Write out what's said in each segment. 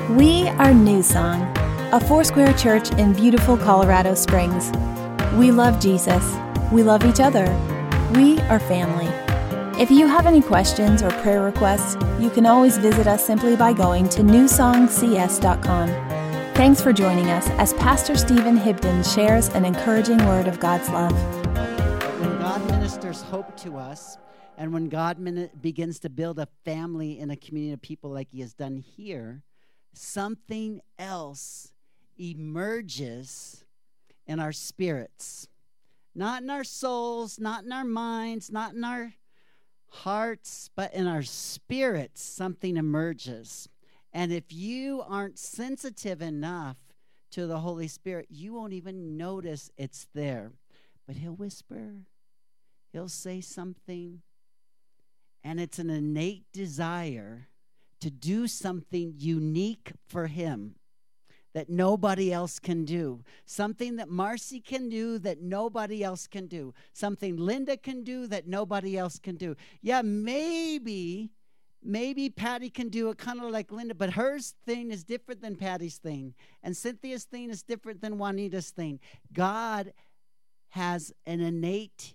We are New Song, a Foursquare church in beautiful Colorado Springs. We love Jesus. We love each other. We are family. If you have any questions or prayer requests, you can always visit us simply by going to newsongcs.com. Thanks for joining us as Pastor Stephen Hibden shares an encouraging word of God's love. When God ministers hope to us, and when God begins to build a family in a community of people like he has done here, something else emerges in our spirits. Not in our souls, not in our minds, not in our hearts, but in our spirits, something emerges. And if you aren't sensitive enough to the Holy Spirit, you won't even notice it's there. But he'll whisper, he'll say something, and it's an innate desire to do something unique for him that nobody else can do. Something that Marcy can do that nobody else can do. Something Linda can do that nobody else can do. Yeah, maybe Patty can do it kind of like Linda, but hers thing is different than Patty's thing. And Cynthia's thing is different than Juanita's thing. God has an innate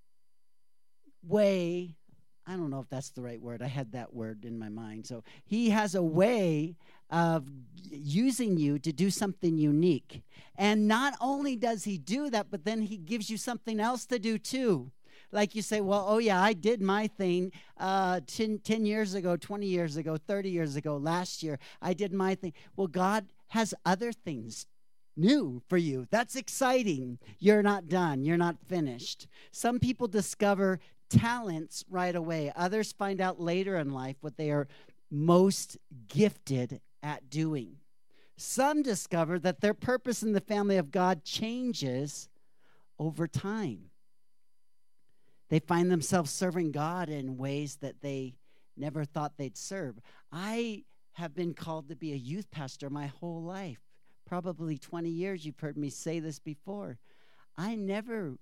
way. I don't know if that's the right word. I had that word in my mind. So he has a way of using you to do something unique. And not only does he do that, but then he gives you something else to do too. Like you say, well, oh yeah, I did my thing 10 years ago, 20 years ago, 30 years ago, last year. I did my thing. Well, God has other things new for you. That's exciting. You're not done. You're not finished. Some people discover talents right away. Others find out later in life what they are most gifted at doing. Some discover that their purpose in the family of God changes over time. They find themselves serving God in ways that they never thought they'd serve. I have been called to be a youth pastor my whole life. Probably 20 years. You've heard me say this before. I never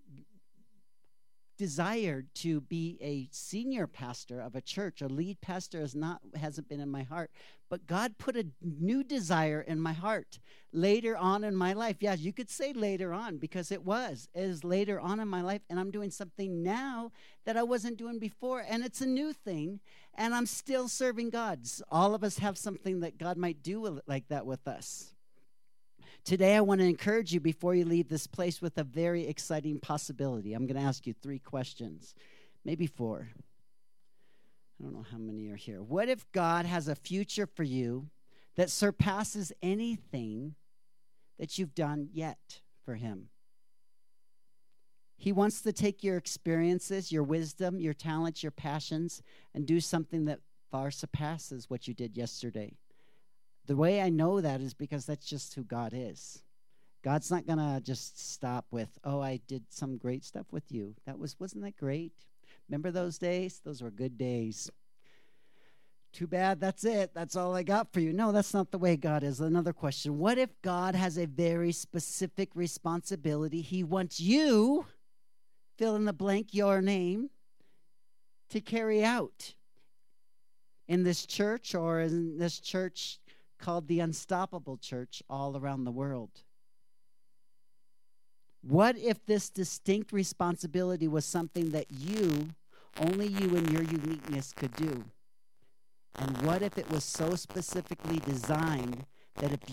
desired to be a senior pastor of a church. A lead pastor hasn't been in my heart. But God put a new desire in my heart later on in my life. Yeah, you could say later on because it is later on in my life. And I'm doing something now that I wasn't doing before. And it's a new thing. And I'm still serving God. All of us have something that God might do like that with us. Today, I want to encourage you before you leave this place with a very exciting possibility. I'm going to ask you 3 questions, maybe 4. I don't know how many are here. What if God has a future for you that surpasses anything that you've done yet for him? He wants to take your experiences, your wisdom, your talents, your passions, and do something that far surpasses what you did yesterday. The way I know that is because that's just who God is. God's not going to just stop with, oh, I did some great stuff with you. Wasn't that great? Remember those days? Those were good days. Too bad, that's it. That's all I got for you. No, that's not the way God is. Another question. What if God has a very specific responsibility? He wants you, fill in the blank, your name, to carry out in this church or in this church called the Unstoppable Church all around the world. What if this distinct responsibility was something that only you and your uniqueness could do? And what if it was so specifically designed that if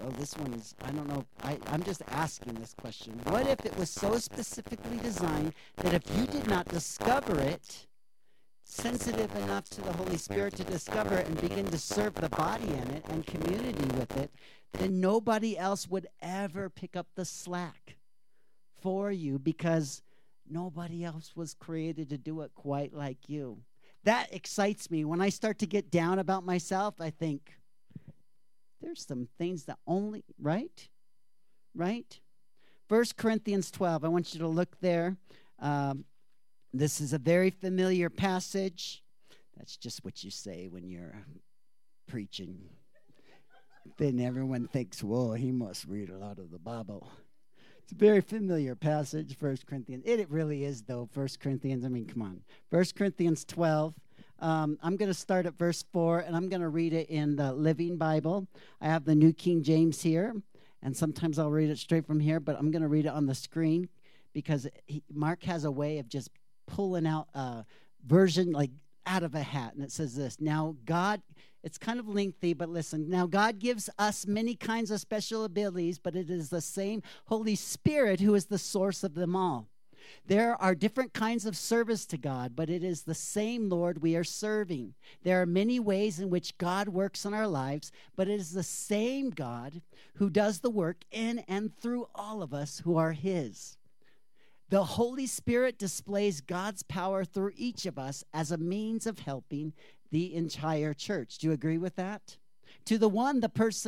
I'm just asking this question. What if it was so specifically designed that if you did not discover it, sensitive enough to the Holy Spirit to discover it and begin to serve the body in it and community with it, then nobody else would ever pick up the slack for you because nobody else was created to do it quite like you. That excites me. When I start to get down about myself, I think, there's some things that only, right? 1 Corinthians 12, I want you to look there. This is a very familiar passage. That's just what you say when you're preaching. Then everyone thinks, well, he must read a lot of the Bible. It's a very familiar passage, 1 Corinthians. It really is, though, 1 Corinthians. I mean, come on. 1 Corinthians 12. I'm going to start at verse 4, and I'm going to read it in the Living Bible. I have the New King James here, and sometimes I'll read it straight from here, but I'm going to read it on the screen because Mark has a way of just pulling out a version like out of a hat, and it says this. Now God, it's kind of lengthy, but listen. Now God gives us many kinds of special abilities, but it is the same Holy Spirit who is the source of them all. There are different kinds of service to God, but it is the same Lord we are serving. There are many ways in which God works in our lives, but it is the same God who does the work in and through all of us who are His. The Holy Spirit displays God's power through each of us as a means of helping the entire church. Do you agree with that? To the one,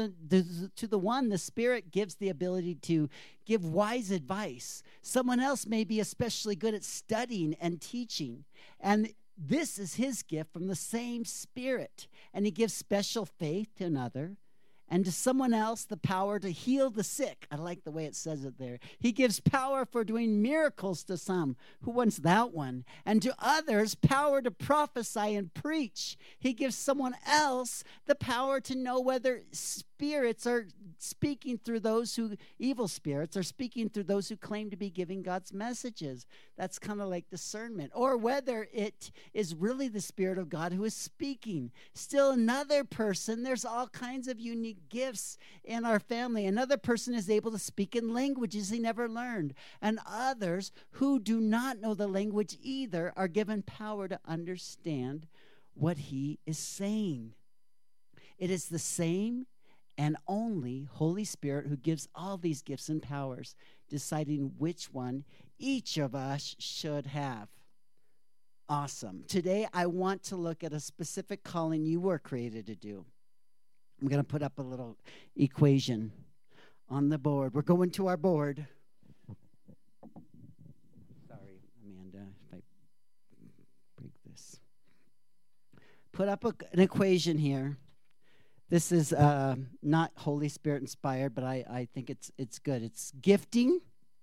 the Spirit gives the ability to give wise advice. Someone else may be especially good at studying and teaching. And this is His gift from the same Spirit. And He gives special faith to another. And to someone else, the power to heal the sick. I like the way it says it there. He gives power for doing miracles to some. Who wants that one? And to others, power to prophesy and preach. He gives someone else the power to know whether spirits are speaking through those who, evil spirits are speaking through those who claim to be giving God's messages. That's kind of like discernment. Or whether it is really the Spirit of God who is speaking. Still another person, there's all kinds of unique gifts in our family. Another person is able to speak in languages he never learned. And others who do not know the language either are given power to understand what he is saying. It is the same and only Holy Spirit who gives all these gifts and powers, deciding which one each of us should have. Awesome. Today, I want to look at a specific calling you were created to do. I'm going to put up a little equation on the board. We're going to our board. Sorry, Amanda, if I break this. Put up an equation here. This is not Holy Spirit inspired, but I think it's good. It's gifting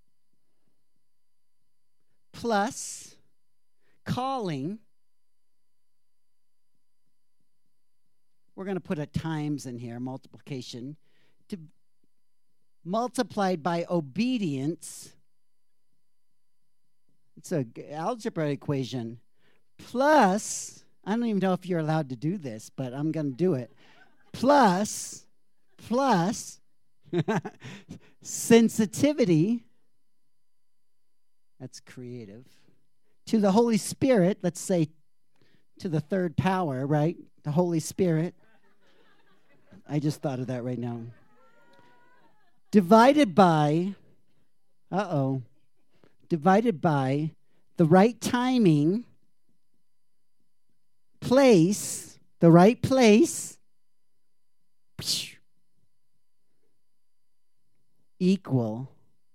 plus calling. We're going to put a times in here, multiplication, to multiplied by obedience. It's an algebra equation. Plus, I don't even know if you're allowed to do this, but I'm going to do it. Plus sensitivity, that's creative, to the Holy Spirit, let's say to the third power, right? The Holy Spirit. I just thought of that right now. Divided by the right timing, place, the right place, equal,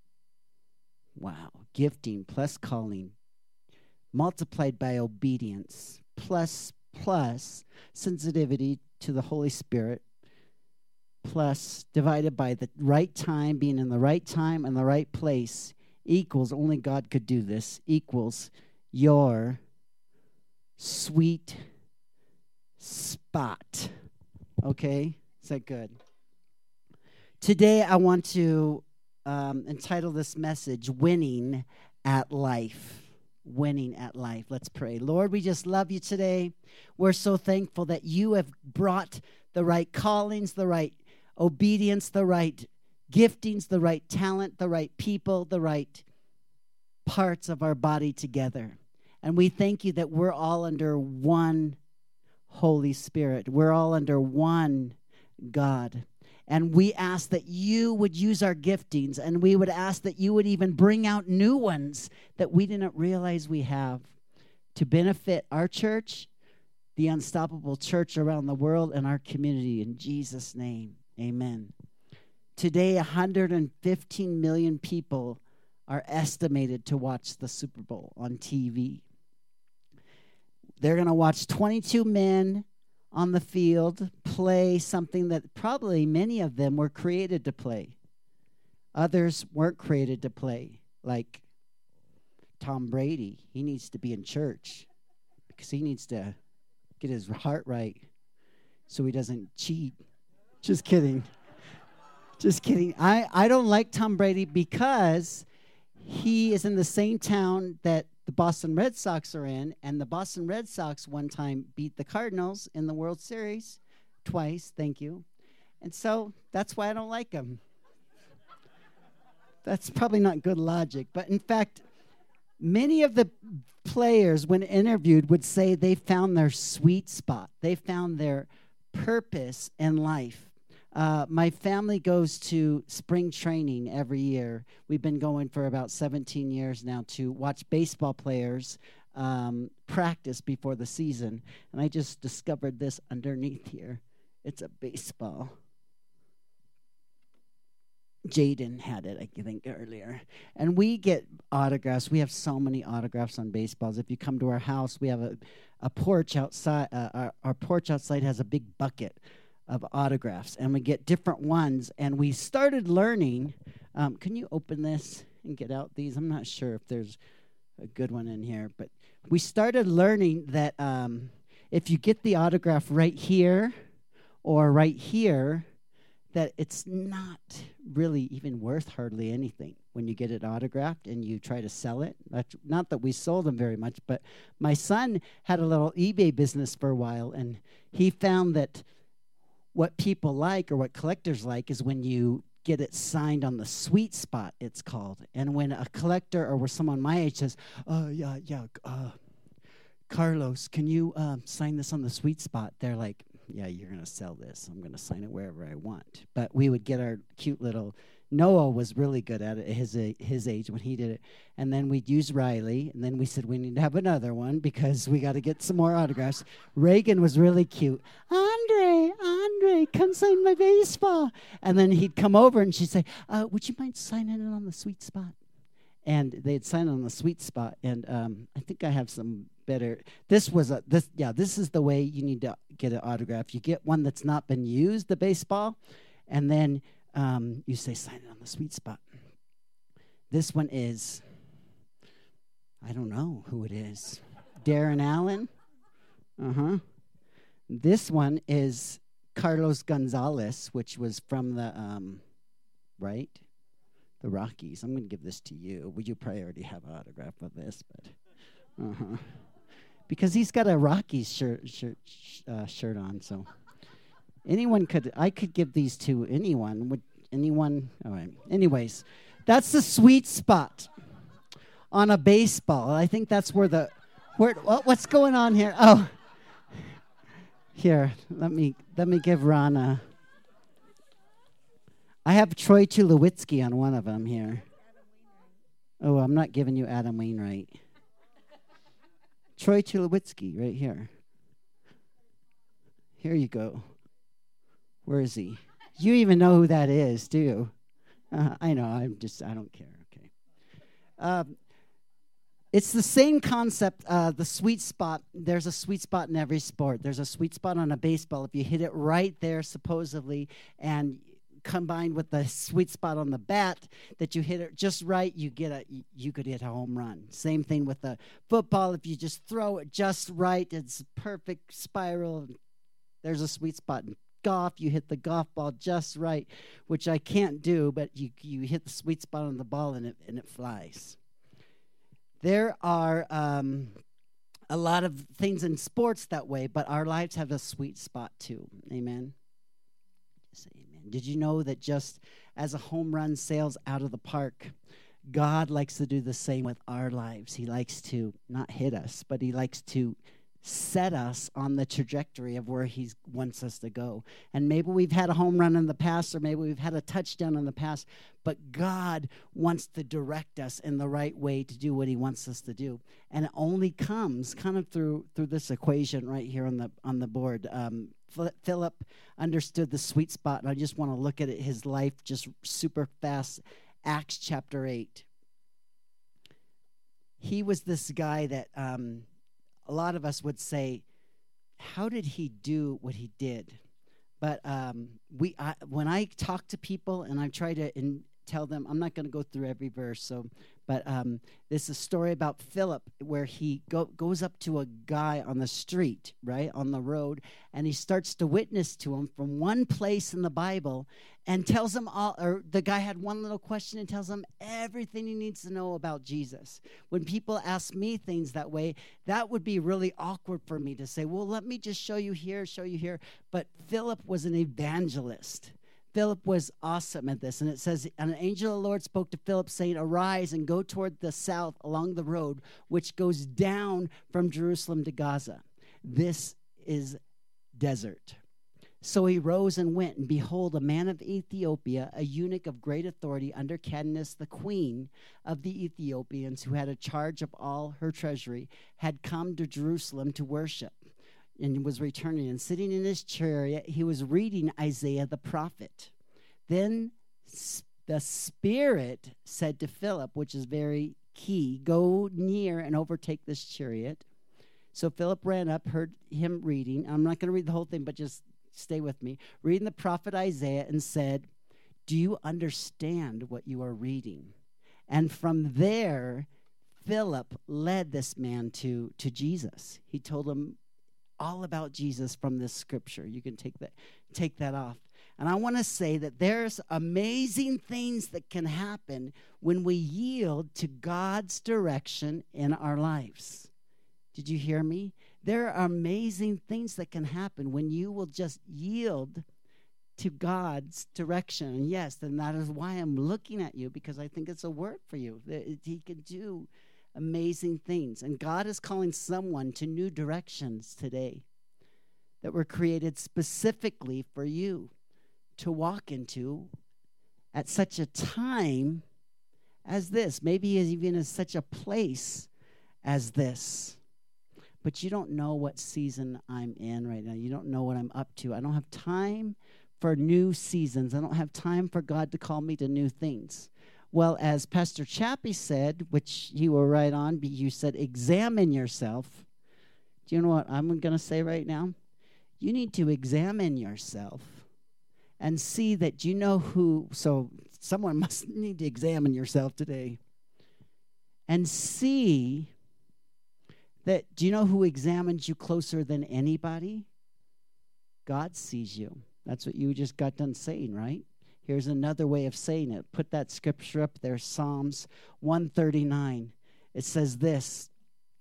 gifting plus calling, multiplied by obedience, plus sensitivity to the Holy Spirit, plus divided by the right time, being in the right time and the right place, equals, only God could do this, equals your sweet spot. Okay? Is that good? Today I want to entitle this message, Winning at Life. Winning at life. Let's pray. Lord, we just love you today. We're so thankful that you have brought the right callings, the right obedience, the right giftings, the right talent, the right people, the right parts of our body together. And we thank you that we're all under one Holy Spirit. We're all under one God. And we ask that you would use our giftings, and we would ask that you would even bring out new ones that we didn't realize we have to benefit our church, the unstoppable church around the world, and our community. In Jesus' name, amen. Today, 115 million people are estimated to watch the Super Bowl on TV. They're going to watch 22 men on the field play something that probably many of them were created to play. Others weren't created to play, like Tom Brady. He needs to be in church because he needs to get his heart right so he doesn't cheat. Just kidding. Just kidding. I don't like Tom Brady because he is in the same town that the Boston Red Sox are in, and the Boston Red Sox one time beat the Cardinals in the World Series twice. Thank you. And so that's why I don't like him. That's probably not good logic. But in fact, many of the players, when interviewed, would say they found their sweet spot. They found their purpose in life. My family goes to spring training every year. We've been going for about 17 years now to watch baseball players practice before the season. And I just discovered this underneath here. It's a baseball. Jaden had it, I think, earlier. And we get autographs. We have so many autographs on baseballs. If you come to our house, we have a porch outside. Our porch outside has a big bucket of autographs, and we get different ones. And we started learning. Can you open this and get out these? I'm not sure if there's a good one in here, but we started learning that if you get the autograph right here or right here, that it's not really even worth hardly anything when you get it autographed and you try to sell it. Not that we sold them very much, but my son had a little eBay business for a while, and he found that what people like or what collectors like is when you get it signed on the sweet spot, it's called. And when a collector or where someone my age says, Carlos, can you sign this on the sweet spot? They're like, yeah, you're going to sell this. I'm going to sign it wherever I want. But we would get our cute little, Noah was really good at it at his age when he did it. And then we'd use Riley. And then we said, we need to have another one because we got to get some more autographs. Reagan was really cute. Andre, come sign my baseball. And then he'd come over and she'd say, would you mind signing it on the sweet spot? And they'd sign it on the sweet spot. And I think I have some better. This is the way you need to get an autograph. You get one that's not been used, the baseball, and then you say, sign it on the sweet spot. This one is, I don't know who it is. Darren Allen? This one is Carlos Gonzalez, which was from the, the Rockies. I'm going to give this to you. Well, you probably already have an autograph of this, but, because he's got a Rockies shirt on, so I could give these to anyone. Would anyone? All right. Anyways, that's the sweet spot on a baseball. I think that's what's going on here? Oh, here. Let me give Ron I have Troy Tulowitzki on one of them here. Oh, I'm not giving you Adam Wainwright. Troy Tulowitzki, right here. Here you go. Where is he? You even know who that is, do you? I know, I don't care. Okay. It's the same concept, the sweet spot. There's a sweet spot in every sport. There's a sweet spot on a baseball. If you hit it right there, supposedly, and combined with the sweet spot on the bat, that you hit it just right, you could hit a home run. Same thing with the football. If you just throw it just right, it's a perfect spiral. There's a sweet spot. In golf, you hit the golf ball just right, which I can't do, but you hit the sweet spot on the ball and it flies. There are a lot of things in sports that way, but our lives have a sweet spot too. Amen. Say amen. Did you know that just as a home run sails out of the park, God likes to do the same with our lives? He likes to not hit us, but he likes to set us on the trajectory of where he wants us to go. And maybe we've had a home run in the past, or maybe we've had a touchdown in the past, but God wants to direct us in the right way to do what he wants us to do. And it only comes kind of through this equation right here on the board. Philip understood the sweet spot, and I just want to look at his life just super fast. Acts chapter 8. He was this guy that a lot of us would say, how did he do what he did? But when I talk to people and I try to tell them, I'm not going to go through every verse, but this is a story about Philip where he goes up to a guy on the street, right, on the road, and he starts to witness to him from one place in the Bible and tells him all, or the guy had one little question and tells him everything he needs to know about Jesus. When people ask me things that way, that would be really awkward for me to say, well, let me just show you here. But Philip was an evangelist. Philip was awesome at this. And it says, an angel of the Lord spoke to Philip, saying, arise and go toward the south along the road, which goes down from Jerusalem to Gaza. This is desert. So he rose and went, and behold, a man of Ethiopia, a eunuch of great authority under Candace, the queen of the Ethiopians, who had a charge of all her treasury, had come to Jerusalem to worship, and was returning. And sitting in his chariot, he was reading Isaiah the prophet. Then the Spirit said to Philip, which is very key, go near and overtake this chariot. So Philip ran up, heard him reading. I'm not going to read the whole thing, but just stay with me. Reading the prophet Isaiah, and said, do you understand what you are reading? And from there, Philip led this man to Jesus. He told him all about Jesus from this scripture. You can take that off. And I want to say that there's amazing things that can happen when we yield to God's direction in our lives. Did you hear me? There are amazing things that can happen when you will just yield to God's direction. And yes, then that is why I'm looking at you, because I think it's a word for you. He can do amazing things. And God is calling someone to new directions today that were created specifically for you to walk into at such a time as this, maybe even in such a place as this. But you don't know what season I'm in right now. You don't know what I'm up to. I don't have time for new seasons. I don't have time for God to call me to new things. Well, as Pastor Chappie said, which you were right on, you said, examine yourself. Do you know what I'm going to say right now? You need to examine yourself and see that you know who. So someone must need to examine yourself today and see that, do you know who examines you closer than anybody? God sees you. That's what you just got done saying, right? Here's another way of saying it. Put that scripture up there, Psalms 139. It says this,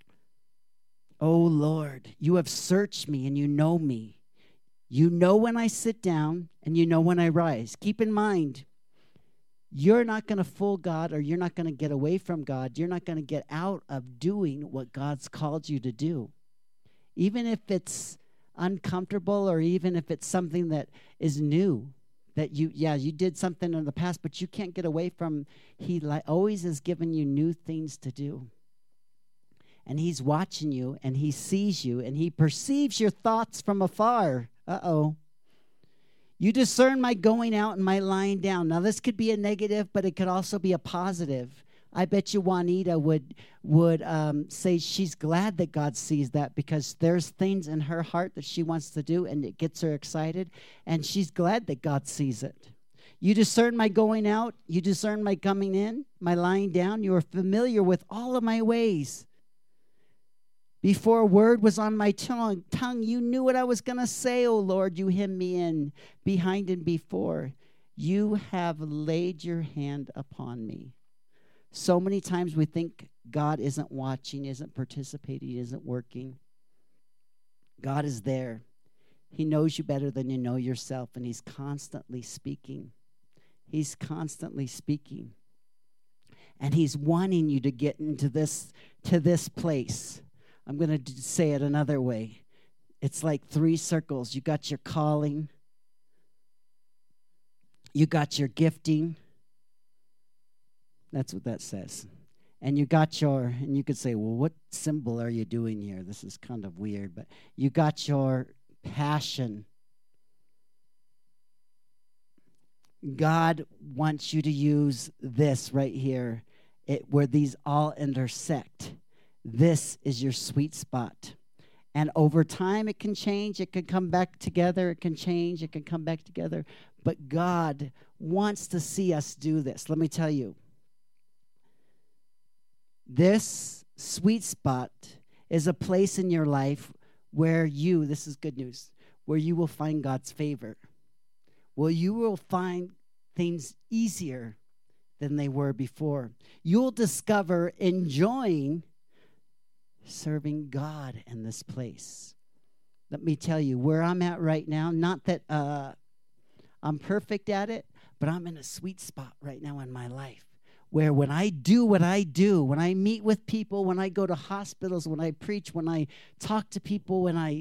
O Lord, you have searched me and you know me. You know when I sit down and you know when I rise. Keep in mind, you're not going to fool God, or you're not going to get away from God. You're not going to get out of doing what God's called you to do. Even if it's uncomfortable, or even if it's something that is new, that you did something in the past, but you can't get away from. He always has given you new things to do. And he's watching you, and he sees you, and he perceives your thoughts from afar. Uh-oh. You discern my going out and my lying down. Now, this could be a negative, but it could also be a positive. I bet you Juanita would say she's glad that God sees that, because there's things in her heart that she wants to do, and it gets her excited, and she's glad that God sees it. You discern my going out. You discern my coming in, my lying down. You are familiar with all of my ways. Before a word was on my tongue, you knew what I was going to say, O Lord. You hemmed me in behind and before. You have laid your hand upon me. So many times we think God isn't watching, isn't participating, isn't working. God is there. He knows you better than you know yourself, and he's constantly speaking. He's constantly speaking. And he's wanting you to get into this place. I'm going to say it another way. It's like 3 circles. You got your calling. You got your gifting. That's what that says. And you got and you could say, well, what symbol are you doing here? This is kind of weird, but you got your passion. God wants you to use this right here, where these all intersect. This is your sweet spot. And over time, it can change. It can come back together. It can change. It can come back together. But God wants to see us do this. Let me tell you. This sweet spot is a place in your life where this is good news, where you will find God's favor. Where you will find things easier than they were before. You'll discover enjoying serving God in this place. Let me tell you where I'm at right now. Not that I'm perfect at it, but I'm in a sweet spot right now in my life where when I do what I do, when I meet with people, when I go to hospitals, when I preach, when I talk to people, when I'm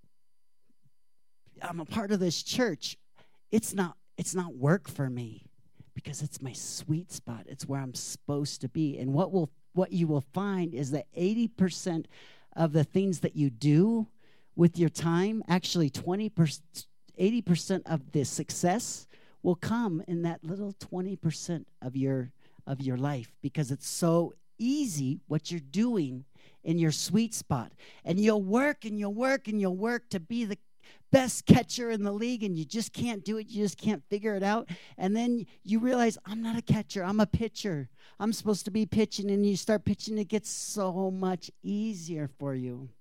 a part of this church, it's not work for me because it's my sweet spot. It's where I'm supposed to be. And what you will find is that 80% of the things that you do with your time, actually 80% of the success will come in that little 20% of your life because it's so easy what you're doing in your sweet spot. And you'll work and you'll work and you'll work to be the best catcher in the league, and you just can't do it. You just can't figure it out. And then you realize, I'm not a catcher. I'm a pitcher. I'm supposed to be pitching, and you start pitching. It gets so much easier for you.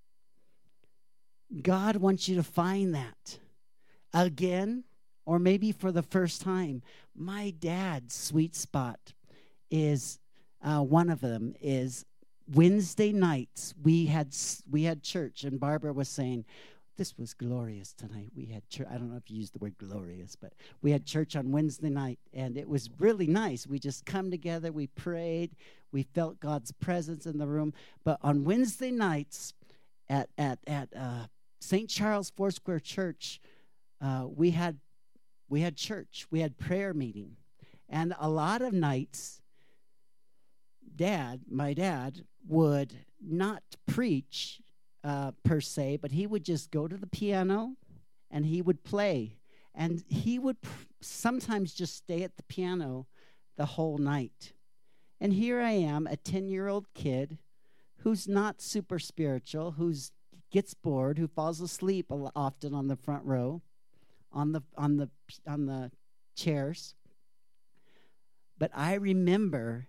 God wants you to find that again, or maybe for the first time. My dad's sweet spot is one of them is Wednesday nights. We had church, and Barbara was saying, this was glorious tonight. We had church. I don't know if you used the word glorious, but we had church on Wednesday night, and it was really nice. We just come together. We prayed. We felt God's presence in the room. But on Wednesday nights at St. Charles Foursquare Church, we had church. We had prayer meeting. And a lot of nights, my dad would not preach per se, but he would just go to the piano and he would play. And he would sometimes just stay at the piano the whole night. And here I am, a 10-year-old kid who's not super spiritual, who gets bored, who falls asleep often on the front row, on the chairs. But I remember,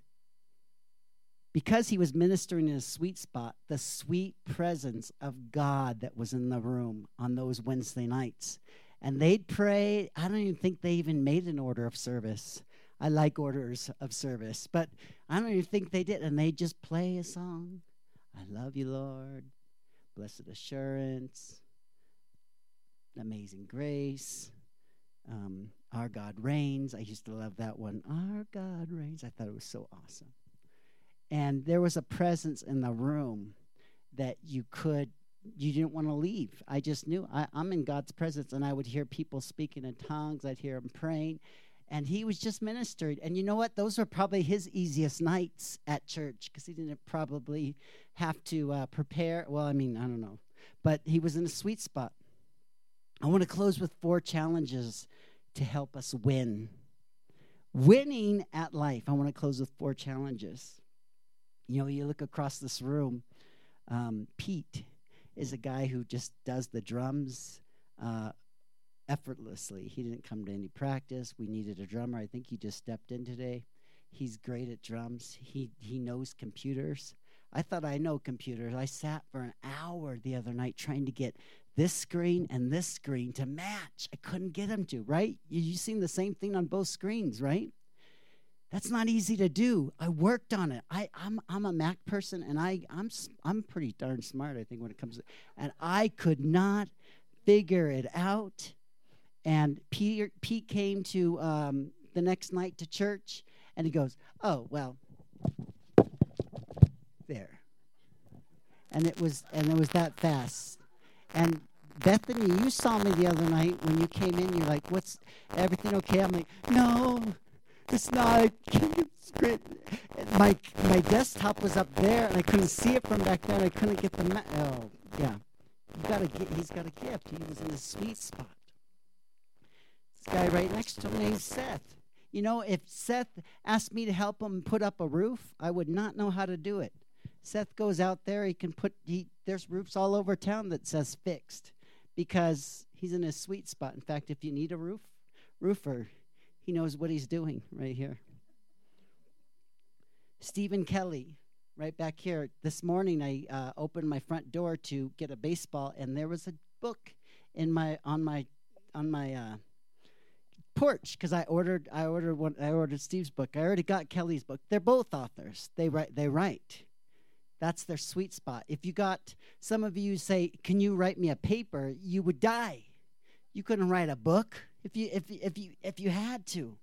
because he was ministering in a sweet spot, the sweet presence of God that was in the room on those Wednesday nights. And they'd pray. I don't even think they even made an order of service. I like orders of service, but I don't even think they did. And they'd just play a song. I love you, Lord. Blessed assurance. Amazing grace. Our God reigns. I used to love that one. Our God reigns. I thought it was so awesome. And there was a presence in the room that you didn't want to leave. I just knew I'm in God's presence, and I would hear people speaking in tongues. I'd hear them praying, and he was just ministering. And you know what? Those were probably his easiest nights at church because he didn't probably have to prepare. Well, I mean, I don't know. But he was in a sweet spot. I want to close with 4 challenges to help us win. Winning at life. I want to close with 4 challenges. You know, you look across this room, Pete is a guy who just does the drums effortlessly. He didn't come to any practice. We needed a drummer. I think he just stepped in today. He's great at drums. He knows computers. I thought I know computers. I sat for an hour the other night trying to get this screen and this screen to match. I couldn't get them to, right? You've seen the same thing on both screens, right? That's not easy to do. I worked on it. I'm a Mac person, and I'm pretty darn smart, I think, when it comes to, and I could not figure it out. And Pete came to the next night to church, and he goes, "Oh, well, there." And it was that fast. And Bethany, you saw me the other night when you came in. You're like, "What's everything okay?" I'm like, "No, it's not. It's great." My desktop was up there, and I couldn't see it from back there. I couldn't get the oh yeah. He's got a gift. He was in a sweet spot. This guy right next to him named Seth. You know, if Seth asked me to help him put up a roof, I would not know how to do it. Seth goes out there, there's roofs all over town that says fixed because he's in his sweet spot. In fact, if you need a roofer, he knows what he's doing right here. Stephen Kelly, right back here. This morning I opened my front door to get a baseball, and there was a book on my porch because I ordered Steve's book. I already got Kelly's book. They're both authors. They write. That's their sweet spot. If you got some of you say, "Can you write me a paper?" You would die. You couldn't write a book if you had to.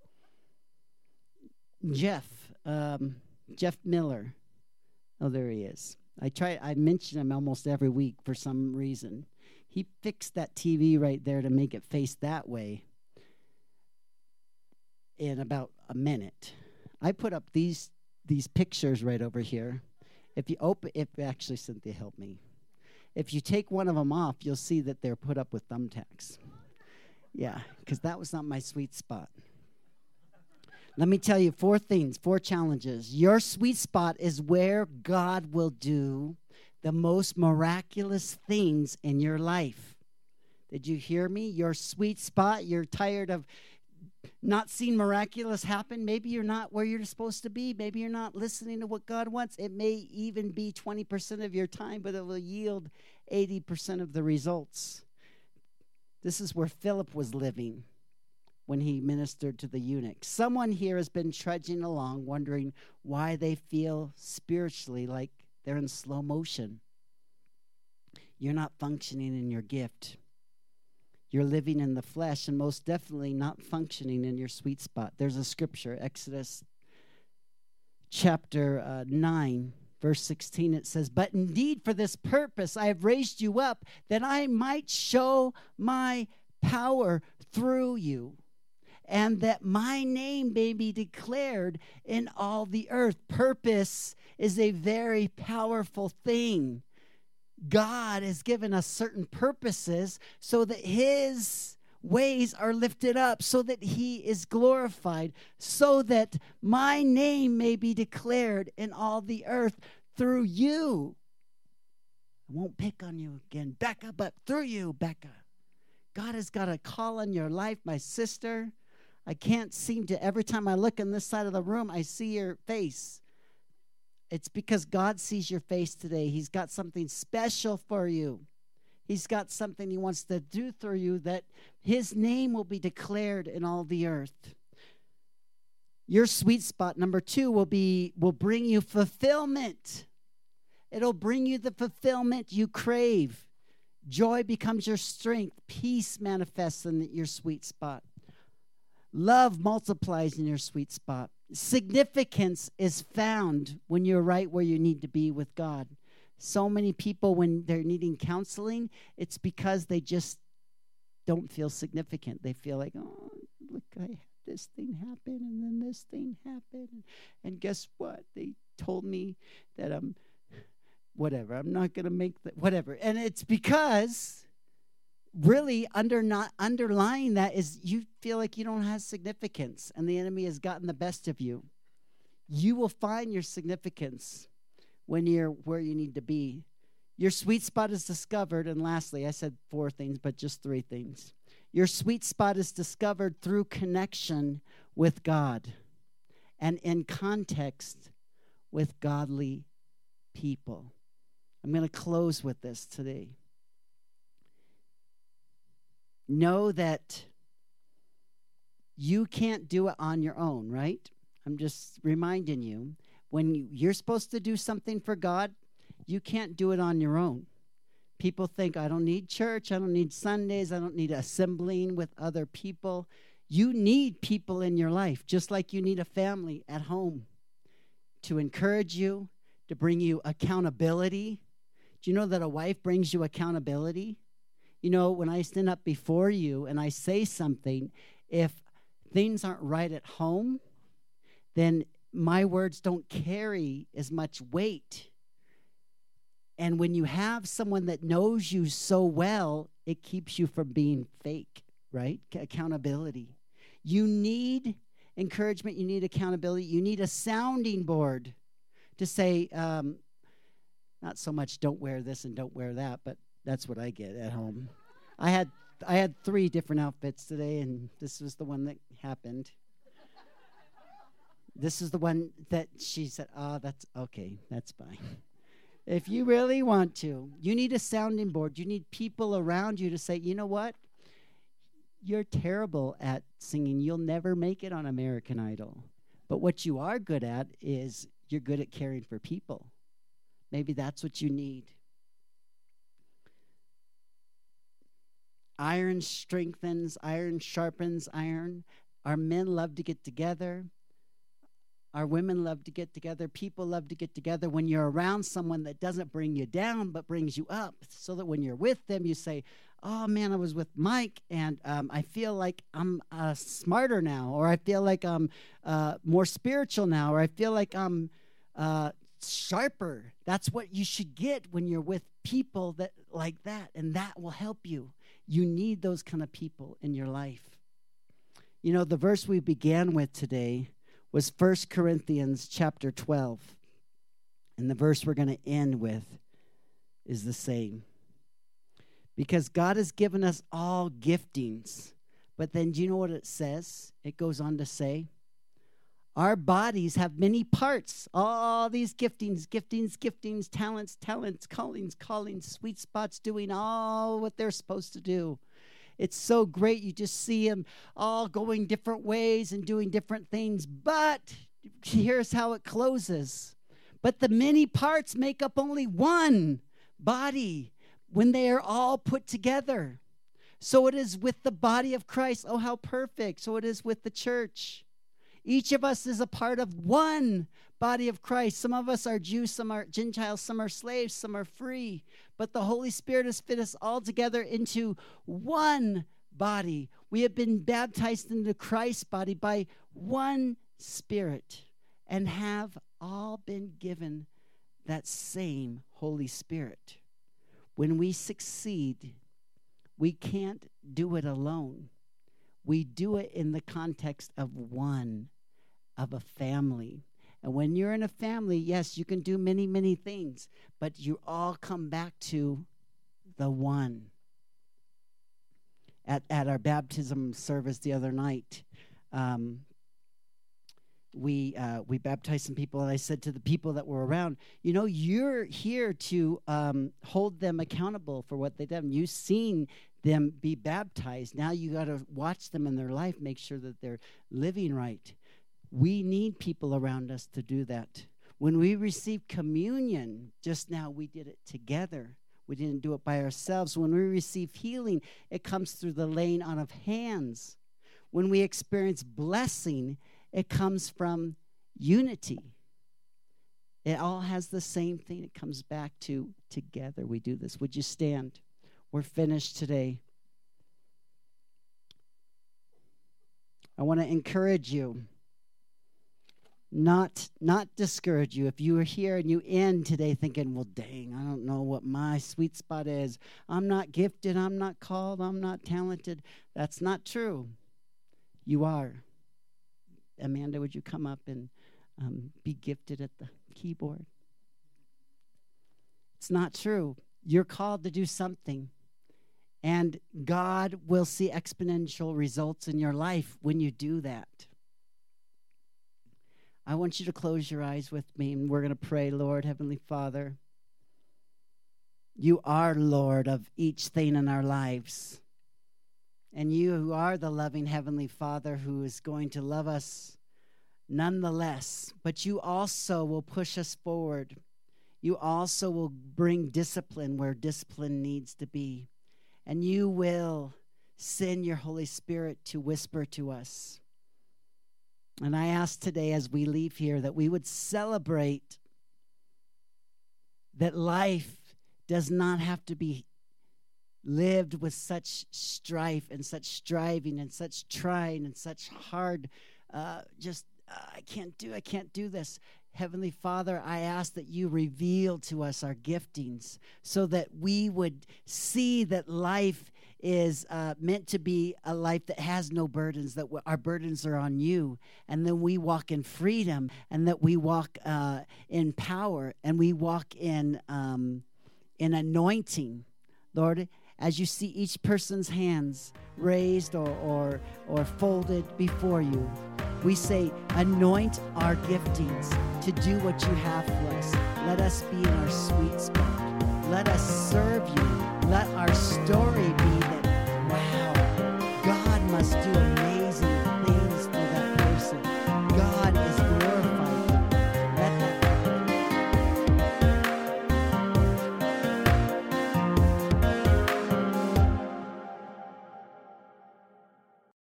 Jeff Miller. Oh, there he is. I mention him almost every week for some reason. He fixed that TV right there to make it face that way in about a minute. I put up these pictures right over here. Actually, Cynthia helped me. If you take one of them off, you'll see that they're put up with thumbtacks. Yeah, because that was not my sweet spot. Let me tell you 4 things, 4 challenges. Your sweet spot is where God will do the most miraculous things in your life. Did you hear me? Your sweet spot. You're tired of not seeing miraculous happen. Maybe you're not where you're supposed to be. Maybe you're not listening to what God wants. It may even be 20% of your time, but it will yield 80% of the results. This is where Philip was living when he ministered to the eunuch. Someone here has been trudging along, wondering why they feel spiritually like they're in slow motion. You're not functioning in your gift. You're living in the flesh and most definitely not functioning in your sweet spot. There's a scripture, Exodus chapter 9, verse 16. It says, "But indeed for this purpose I have raised you up, that I might show my power through you, and that my name may be declared in all the earth." Purpose is a very powerful thing. God has given us certain purposes so that his ways are lifted up, so that he is glorified, so that my name may be declared in all the earth through you. I won't pick on you again, Becca, but through you, Becca. God has got a call on your life, my sister. I can't seem to, every time I look on this side of the room, I see your face. It's because God sees your face today. He's got something special for you. He's got something he wants to do through you, that his name will be declared in all the earth. Your sweet spot, number 2, will bring you fulfillment. It'll bring you the fulfillment you crave. Joy becomes your strength. Peace manifests in your sweet spot. Love multiplies in your sweet spot. Significance is found when you're right where you need to be with God. So many people, when they're needing counseling, it's because they just don't feel significant. They feel like, oh, look, I had this thing happen, and then this thing happened. And guess what? They told me that I'm not going to make that, whatever. And it's because really underlying that is you feel like you don't have significance and the enemy has gotten the best of you. You will find your significance when you're where you need to be. Your sweet spot is discovered. And lastly, I said 4 things, but just 3 things. Your sweet spot is discovered through connection with God and in context with godly people. I'm going to close with this today. Know that you can't do it on your own, right? I'm just reminding you, when you're supposed to do something for God, you can't do it on your own. People think, I don't need church, I don't need Sundays, I don't need assembling with other people. You need people in your life, just like you need a family at home to encourage you, to bring you accountability. Do you know that a wife brings you accountability? You know, when I stand up before you and I say something, if things aren't right at home, then my words don't carry as much weight. And when you have someone that knows you so well, it keeps you from being fake, right? Accountability. You need encouragement. You need accountability. You need a sounding board to say, Not so much don't wear this and don't wear that, but that's what I get at home. I had 3 different outfits today, and this was the one that happened. This is the one that she said, oh, that's okay, that's fine. If you really want to, you need a sounding board. You need people around you to say, you know what? You're terrible at singing. You'll never make it on American Idol. But what you are good at is you're good at caring for people. Maybe that's what you need. Iron strengthens, iron sharpens iron. Our men love to get together. Our women love to get together. People love to get together when you're around someone that doesn't bring you down but brings you up, so that when you're with them, you say, oh, man, I was with Mike, and I feel like I'm smarter now, or I feel like I'm more spiritual now, or I feel like I'm sharper. That's what you should get when you're with people that like that, and that will help you. You need those kind of people in your life. You know, the verse we began with today was 1 Corinthians chapter 12. And the verse we're going to end with is the same. Because God has given us all giftings. But then do you know what it says? It goes on to say, our bodies have many parts. All these giftings, talents, callings, sweet spots, doing all what they're supposed to do. It's so great. You just see them all going different ways and doing different things. But here's how it closes. But the many parts make up only one body when they are all put together. So it is with the body of Christ. Oh, how perfect. So it is with the church. Each of us is a part of one body of Christ. Some of us are Jews, some are Gentiles, some are slaves, some are free. But the Holy Spirit has fit us all together into one body. We have been baptized into Christ's body by one Spirit and have all been given that same Holy Spirit. When we succeed, we can't do it alone. We do it in the context of one, of a family. And when you're in a family, yes, you can do many, many things, but you all come back to the one. At our baptism service the other night, we baptized some people, and I said to the people that were around, you know, you're here to hold them accountable for what they've done. You've seen them be baptized. Now you got to watch them in their life, make sure that they're living right. We need people around us to do that. When we receive communion, just now we did it together. We didn't do it by ourselves. When we receive healing, it comes through the laying on of hands. When we experience blessing, it comes from unity. It all has the same thing. It comes back to together we do this. Would you stand? We're finished today. I want to encourage you, not discourage you. If you are here and you end today thinking, well, dang, I don't know what my sweet spot is. I'm not gifted. I'm not called. I'm not talented. That's not true. You are. Amanda, would you come up and be gifted at the keyboard? It's not true. You're called to do something. And God will see exponential results in your life when you do that. I want you to close your eyes with me, and we're going to pray. Lord, Heavenly Father, you are Lord of each thing in our lives. And you who are the loving Heavenly Father who is going to love us nonetheless, but you also will push us forward. You also will bring discipline where discipline needs to be. And you will send your Holy Spirit to whisper to us. And I ask today as we leave here that we would celebrate that life does not have to be lived with such strife and such striving and such trying and such hard, I can't do this. Heavenly Father, I ask that you reveal to us our giftings so that we would see that life is meant to be a life that has no burdens, that our burdens are on you, and then we walk in freedom, and that we walk in power, and we walk in anointing. Lord, as you see each person's hands raised or folded before you, we say, anoint our giftings to do what you have for us. Let us be in our sweet spot. Let us serve you. Let our story be that, wow, God must do amazing